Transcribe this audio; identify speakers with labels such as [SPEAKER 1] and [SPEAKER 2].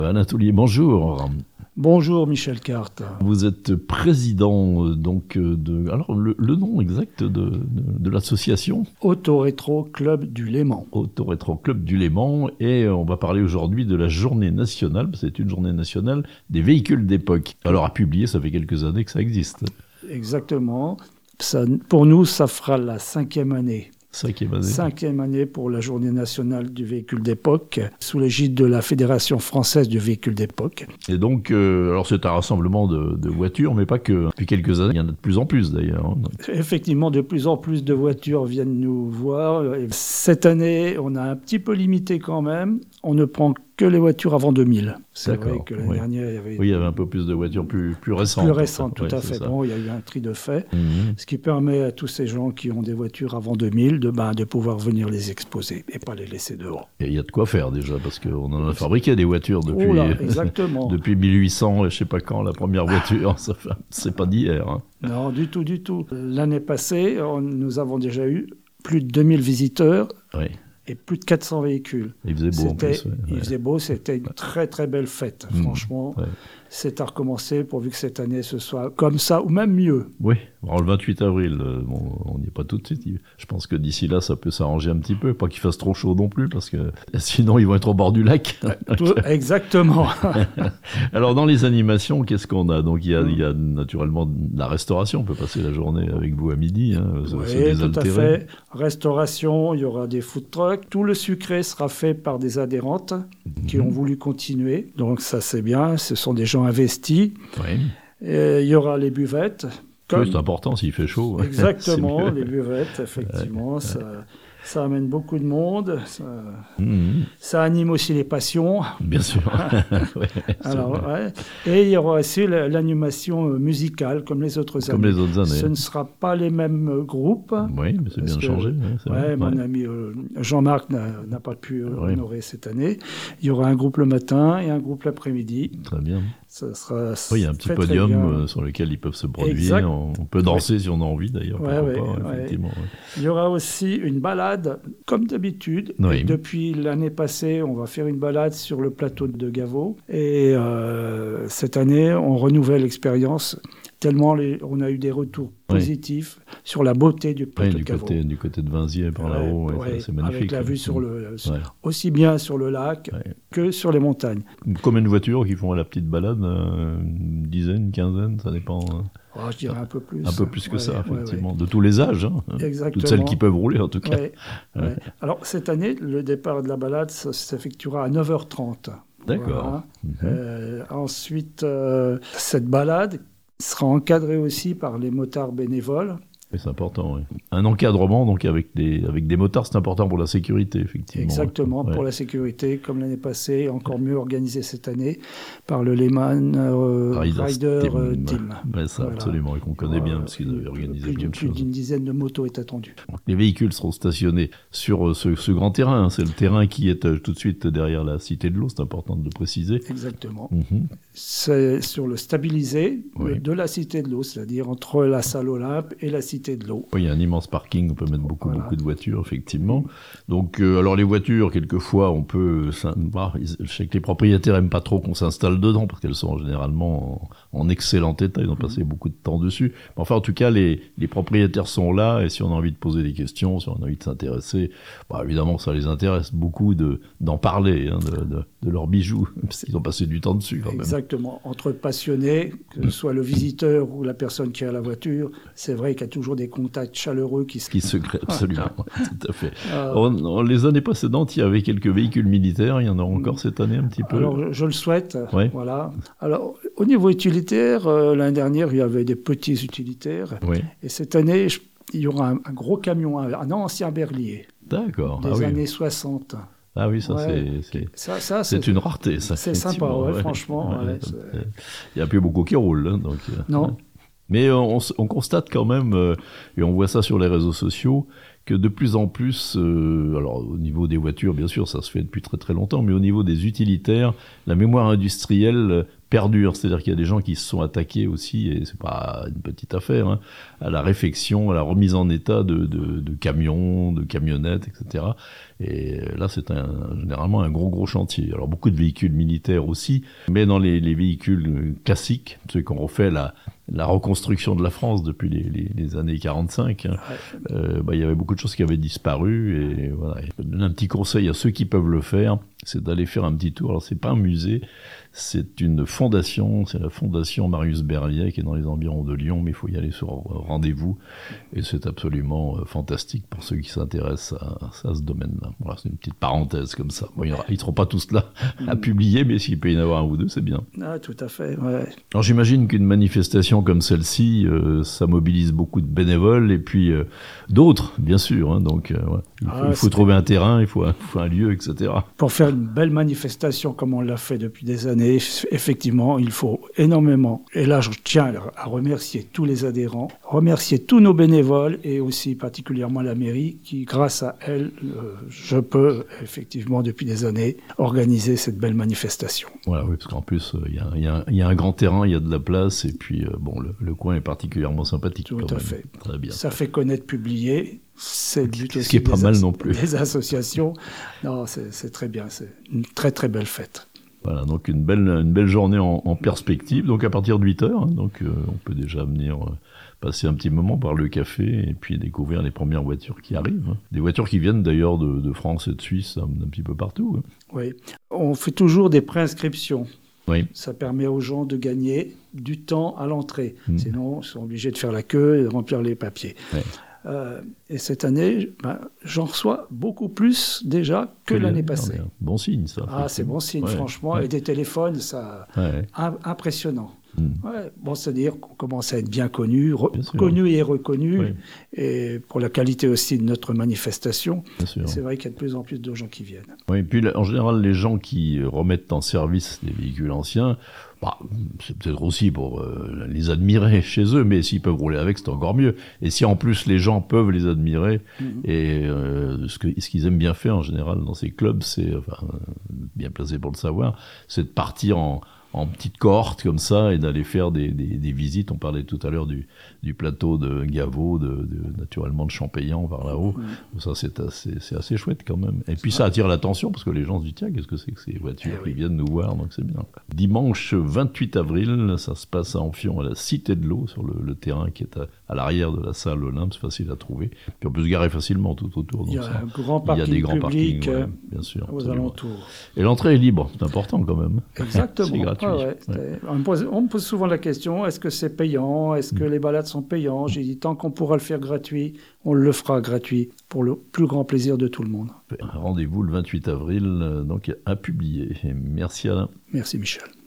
[SPEAKER 1] Alain Toulier, bonjour.
[SPEAKER 2] Bonjour Michel Carte.
[SPEAKER 1] Vous êtes président alors le nom exact de l'association
[SPEAKER 2] Autorétro Club du Léman.
[SPEAKER 1] Autorétro Club du Léman, et on va parler aujourd'hui de la journée nationale, c'est une journée nationale des véhicules d'époque. Alors à publier, ça fait quelques années que ça existe.
[SPEAKER 2] Exactement. Ça, pour nous, ça fera la 5e année.
[SPEAKER 1] 5e année.
[SPEAKER 2] 5e année pour la journée nationale du véhicule d'époque, sous l'égide de la Fédération française du véhicule d'époque.
[SPEAKER 1] Et donc, alors c'est un rassemblement de voitures, mais pas que. Depuis quelques années, il y en a de plus en plus d'ailleurs.
[SPEAKER 2] Effectivement, de plus en plus de voitures viennent nous voir. Cette année, on a un petit peu limité quand même. On ne prend que les voitures avant 2000. C'est
[SPEAKER 1] D'accord,
[SPEAKER 2] vrai que l'année dernière,
[SPEAKER 1] il y avait un peu plus de voitures plus récentes.
[SPEAKER 2] Plus récentes, tout à fait.
[SPEAKER 1] Ça.
[SPEAKER 2] Bon, il y a eu un tri de fait, ce qui permet à tous ces gens qui ont des voitures avant 2000 de pouvoir venir les exposer et pas les laisser dehors.
[SPEAKER 1] Et il y a de quoi faire déjà, parce qu'on en a fabriqué des voitures depuis,
[SPEAKER 2] exactement.
[SPEAKER 1] depuis 1800, je ne sais pas quand, la première voiture, c'est pas d'hier. Hein.
[SPEAKER 2] Non, du tout. L'année passée, nous avons déjà eu plus de 2000 visiteurs.
[SPEAKER 1] Oui.
[SPEAKER 2] Et plus de 400 véhicules.
[SPEAKER 1] Il faisait beau en plus.
[SPEAKER 2] Il faisait beau, c'était une très très belle fête. Franchement, c'est à recommencer pourvu que cette année ce soit comme ça ou même mieux.
[SPEAKER 1] Oui, alors, le 28 avril, on n'y est pas tout de suite. Je pense que d'ici là, ça peut s'arranger un petit peu. Pas qu'il fasse trop chaud non plus, parce que sinon ils vont être au bord du lac.
[SPEAKER 2] Exactement.
[SPEAKER 1] Alors dans les animations, qu'est-ce qu'on a? Donc il y a naturellement de la restauration. On peut passer la journée avec vous à midi.
[SPEAKER 2] Oui, tout à fait. Restauration, il y aura des food trucks. Tout le sucré sera fait par des adhérentes qui ont voulu continuer. Donc ça c'est bien, ce sont des gens investis.
[SPEAKER 1] Oui.
[SPEAKER 2] Et il y aura les buvettes.
[SPEAKER 1] Oui, c'est important s'il fait chaud.
[SPEAKER 2] Exactement, les buvettes, effectivement, ça amène beaucoup de monde, ça anime aussi les passions.
[SPEAKER 1] Bien sûr.
[SPEAKER 2] Et il y aura aussi l'animation musicale, comme les autres années.
[SPEAKER 1] Comme les autres années.
[SPEAKER 2] Ce ne sera pas les mêmes groupes.
[SPEAKER 1] Oui, mais c'est bien changé.
[SPEAKER 2] Mon ami Jean-Marc n'a pas pu honorer cette année. Il y aura un groupe le matin et un groupe l'après-midi.
[SPEAKER 1] Très bien.
[SPEAKER 2] Ça sera
[SPEAKER 1] il y a un petit podium sur lequel ils peuvent se produire. On peut danser si on a envie d'ailleurs. Effectivement.
[SPEAKER 2] Il y aura aussi une balade, comme d'habitude. Depuis l'année passée, on va faire une balade sur le plateau de Gaveau. Et cette année, on renouvelle l'expérience. Tellement on a eu des retours positifs sur la beauté du plateau de Gaveau.
[SPEAKER 1] Du côté de Vinziers, par là-haut, c'est magnifique.
[SPEAKER 2] Avec la vue aussi bien sur le lac que sur les montagnes.
[SPEAKER 1] Combien de voitures qui font la petite balade? Une dizaine, une quinzaine, ça dépend.
[SPEAKER 2] Je dirais un peu plus.
[SPEAKER 1] Un peu plus que ça, effectivement. De tous les âges.
[SPEAKER 2] Exactement.
[SPEAKER 1] Toutes celles qui peuvent rouler, en tout cas.
[SPEAKER 2] Alors, cette année, le départ de la balade s'effectuera à 9h30.
[SPEAKER 1] D'accord.
[SPEAKER 2] Voilà. Ensuite, cette balade sera encadré aussi par les motards bénévoles.
[SPEAKER 1] Et c'est important, oui. Un encadrement donc avec des motards, c'est important pour la sécurité, effectivement.
[SPEAKER 2] Exactement, pour la sécurité, comme l'année passée, encore mieux organisé cette année par le Lehman Rider Team.
[SPEAKER 1] Ça, absolument, et qu'on connaît bien, parce qu'ils avaient organisé bien de choses.
[SPEAKER 2] Plus d'une dizaine de motos est attendue.
[SPEAKER 1] Les véhicules seront stationnés sur ce grand terrain. C'est le terrain qui est tout de suite derrière la Cité de l'Eau, c'est important de le préciser.
[SPEAKER 2] Exactement. C'est sur le stabilisé de la Cité de l'Eau, c'est-à-dire entre la salle Olympe et la Cité de l'Eau.
[SPEAKER 1] Oui, il y a un immense parking, on peut mettre beaucoup de voitures, effectivement. Donc, alors les voitures, quelquefois, on peut... je sais que les propriétaires n'aiment pas trop qu'on s'installe dedans, parce qu'elles sont généralement en excellent état, ils ont passé beaucoup de temps dessus. Mais enfin, en tout cas, les propriétaires sont là, et si on a envie de poser des questions, si on a envie de s'intéresser, évidemment, ça les intéresse beaucoup d'en parler, de leurs bijoux, parce qu'ils ont passé du temps dessus, quand même.
[SPEAKER 2] Exactement. Entre passionnés, que ce soit le visiteur ou la personne qui a la voiture, c'est vrai qu'il y a toujours des contacts chaleureux qui se créent, absolument.
[SPEAKER 1] Tout à fait. Les années précédentes, il y avait quelques véhicules militaires. Il y en a encore cette année un petit peu.
[SPEAKER 2] Alors, je le souhaite. Voilà. Alors, au niveau utilitaire, l'année dernière, il y avait des petits utilitaires. Et cette année, il y aura un gros camion, un ancien berlier.
[SPEAKER 1] D'accord.
[SPEAKER 2] Des années 60.
[SPEAKER 1] Ah oui, c'est une rareté, ça.
[SPEAKER 2] C'est sympa, franchement.
[SPEAKER 1] Il n'y a plus beaucoup qui roulent. Donc,
[SPEAKER 2] non.
[SPEAKER 1] Mais on constate quand même, et on voit ça sur les réseaux sociaux, que de plus en plus, alors au niveau des voitures, bien sûr, ça se fait depuis très très longtemps, mais au niveau des utilitaires, la mémoire industrielle perdure. C'est-à-dire qu'il y a des gens qui se sont attaqués aussi, et c'est pas une petite affaire, hein, à la réfection, à la remise en état de camions, de camionnettes, etc. Et là, c'est généralement un gros chantier. Alors beaucoup de véhicules militaires aussi, mais dans les véhicules classiques, ceux qui ont refait la reconstruction de la France depuis les années 45, hein, il y avait beaucoup de choses qui avaient disparu. Et voilà. Je donne un petit conseil à ceux qui peuvent le faire, c'est d'aller faire un petit tour. Alors c'est pas un musée, c'est une fondation, c'est la fondation Marius Berliet qui est dans les environs de Lyon, mais il faut y aller sur rendez-vous. Et c'est absolument fantastique pour ceux qui s'intéressent à ce domaine-là. Voilà, c'est une petite parenthèse comme ça. Bon, ils ne seront pas tous là à publier, mais s'il peut y en avoir un ou deux, c'est bien.
[SPEAKER 2] Ah, tout à fait, ouais.
[SPEAKER 1] Alors j'imagine qu'une manifestation comme celle-ci, ça mobilise beaucoup de bénévoles et puis d'autres, bien sûr. Hein, donc il faut trouver un terrain, il faut un lieu, etc.
[SPEAKER 2] Pour faire une belle manifestation comme on l'a fait depuis des années, effectivement, il faut énormément. Et là, je tiens à remercier tous les adhérents, remercier tous nos bénévoles et aussi particulièrement la mairie qui, grâce à elle, je peux effectivement depuis des années organiser cette belle manifestation.
[SPEAKER 1] Voilà, oui, parce qu'en plus, il y a un grand terrain, il y a de la place et puis le coin est particulièrement sympathique.
[SPEAKER 2] Tout à fait.
[SPEAKER 1] Très bien.
[SPEAKER 2] Ça fait connaître, publier. C'est le but aussi.
[SPEAKER 1] Ce qui est pas mal non plus.
[SPEAKER 2] Des associations. Non, c'est très bien. C'est une très très belle fête.
[SPEAKER 1] Voilà, donc une belle journée en perspective. Donc à partir de 8h, hein, donc on peut déjà venir passer un petit moment par le café et puis découvrir les premières voitures qui arrivent. Hein. Des voitures qui viennent d'ailleurs de France et de Suisse, d'un petit peu partout. Hein.
[SPEAKER 2] Oui, on fait toujours des préinscriptions.
[SPEAKER 1] Oui.
[SPEAKER 2] Ça permet aux gens de gagner du temps à l'entrée. Sinon, ils sont obligés de faire la queue et de remplir les papiers. Oui. Et cette année, j'en reçois beaucoup plus déjà que l'année passée.
[SPEAKER 1] Bon signe, ça.
[SPEAKER 2] Ah, c'est bon signe, franchement. Et des téléphones, ça, impressionnant. Ouais, bon, c'est-à-dire qu'on commence à être bien connu et reconnu, et pour la qualité aussi de notre manifestation. C'est vrai qu'il y a de plus en plus de gens qui viennent.
[SPEAKER 1] Oui, et puis en général, les gens qui remettent en service des véhicules anciens, c'est peut-être aussi pour les admirer chez eux, mais s'ils peuvent rouler avec, c'est encore mieux. Et si en plus les gens peuvent les admirer, et ce qu'ils aiment bien faire en général dans ces clubs, c'est, bien placé pour le savoir, c'est de partir en petite cohorte comme ça et d'aller faire des visites. On parlait tout à l'heure du plateau de Gaveau, naturellement de Champéan par là-haut. Ça, c'est assez chouette quand même. Et puis ça attire l'attention parce que les gens se disent tiens, qu'est-ce que c'est que ces voitures qui viennent nous voir, donc c'est bien. Dimanche 28 avril, ça se passe à Amphion, à la Cité de l'Eau, sur le terrain qui est à l'arrière de la salle Olympe, c'est facile à trouver. Puis on peut se garer facilement tout autour.
[SPEAKER 2] Il y a un grand parking public, public bien sûr, aux alentours.
[SPEAKER 1] Et l'entrée est libre, c'est important quand même.
[SPEAKER 2] Exactement.
[SPEAKER 1] C'est gratuit.
[SPEAKER 2] On me pose souvent la question, est-ce que c'est payant? Est-ce que les balades sont payantes? J'ai dit, tant qu'on pourra le faire gratuit, on le fera gratuit pour le plus grand plaisir de tout le monde.
[SPEAKER 1] Rendez-vous le 28 avril, donc à publier. Et merci Alain.
[SPEAKER 2] Merci Michel.